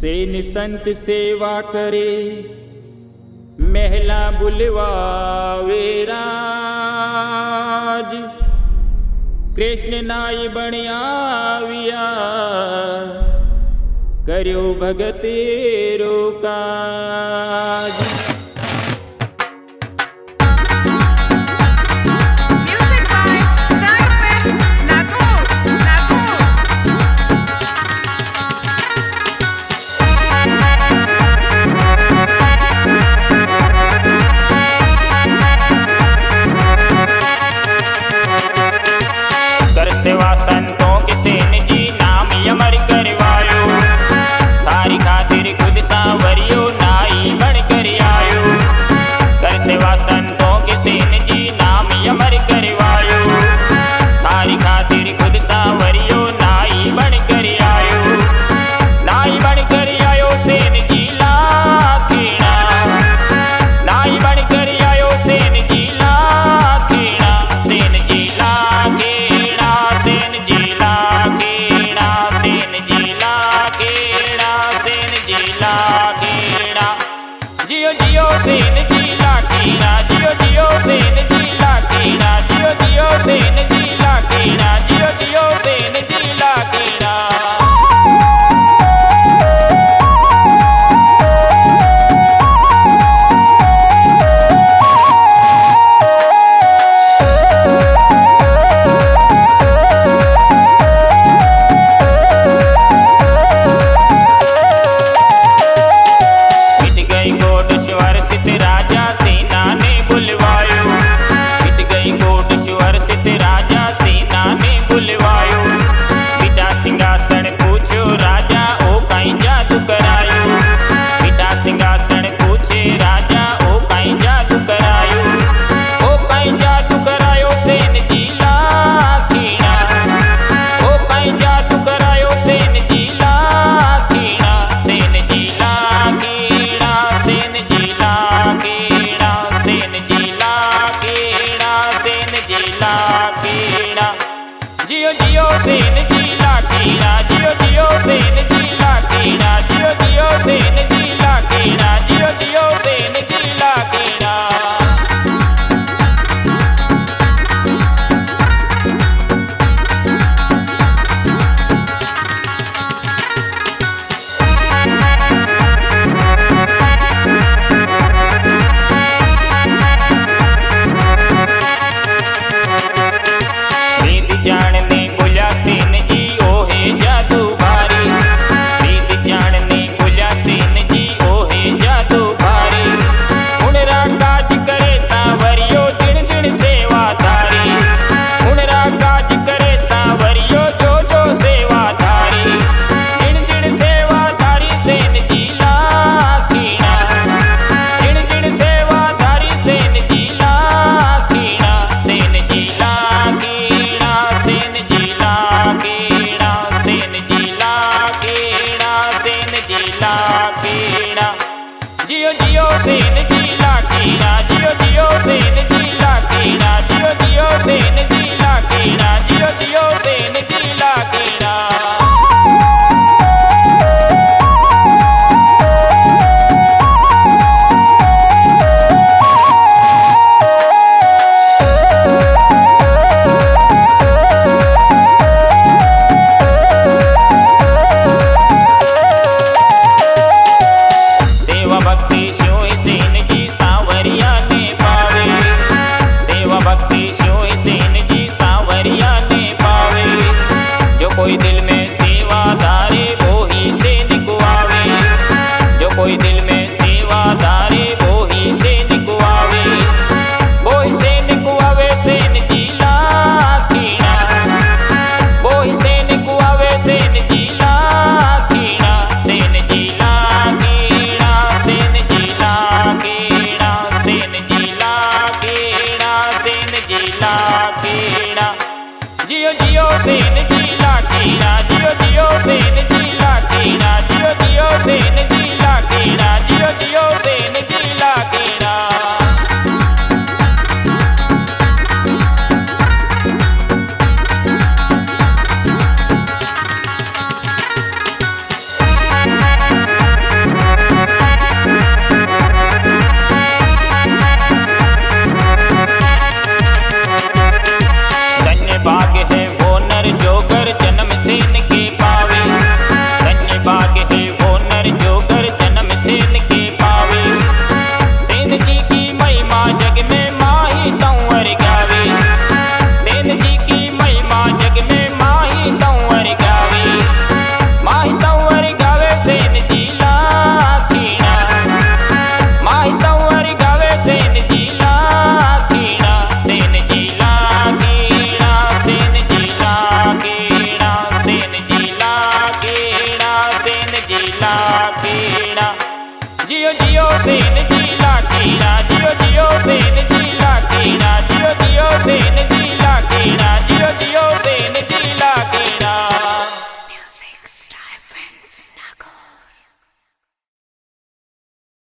सेन संत सेवा करे महला बुलवावे राज। कृष्ण नाई बणियाविया करो भगतेरो काज। सेवा संतों के सेन जी नाम अमर करवायो, थारी खातिर खुद सांवरियो नाई बन कर आयो। कर सेवा संतों के सेन जी नाम अमर करवायो, थारी खातिर खुद सांवरियो नाई बन कर आयो। नाई बन कर आयो सेन जी लाखेड़ा, नाई बन कर आयो सेन जी लाखेड़ा। सेन जी लाखेड़ा, सेन जी लाखेड़ा, सेन जी लाखेड़ा, सेन जी लाखेड़ा। जियो जियो सेन जी लाखेड़ा, जियो जियो सेन जी लाखेड़ा, जियो जियो सेन जी लाखेड़ा, जियो जियो सेन जी लाखेड़ा। राजा सेना ने बुलवायो, बीत गई कोटेश्वर स्थित राजा सेना ने बुलवायो। बिटा सिंहासन पूछो राजा ओ कहीं जादू करायो, बिटा सिंहासन पूछे राजा ओ कहीं जादू करायो। ओ कहीं जादू करायो सेन जी लाखेड़ा, ओ कहीं जादू करायो सेन जी लाखेड़ा। सेन जी लाखेड़ा, सेन जी लाखेड़ा, सेन जी लाखेड़ा, सेन जी लाखेड़ा। जियो जियो सेन जी लाखेड़ा, जियो जियो सेन जी लाखेड़ा, जियो जियो सेन जी लाखेड़ा, जियो जियो सेन जी लाखेड़ा। जानने बोला सेन जी ओ है जादू भारी, वेद जानने बोला सेन जी ओ है जादू भारी। हुनरा काज करे सांवरियो जिण जिण सेवाधारी, हुनरा काज करे सांवरियो जो जो सेवाधारी। जिण जिण सेवाधारी सेन जी लाखेड़ा, जिण जिण सेवाधारी सेन जी लाखेड़ा। सेन जी लाखेड़ा, सेन जी लाखेड़ा, सेन जी लाखेड़ा, सेन जी लाखेड़ा। जियो जियो सेन जी लाखेड़ा, जियो जियो सेन जी लाखेड़ा, जियो जियो सेन जी लाखेड़ा, जियो जियो सेन जी लाखेड़ा। सेवा भक्ति स्यों सेन जी सांवरिया ने पावे, सेवा भक्ति स्यों सेन जी सांवरिया जियो सेन जी लाखेड़ा जियो जियो सेन जी लाखेड़ा जियो जियो सेन जी लाखेड़ा जियो जियो सेन जी लाखेड़ा Music Stipends Knuckles.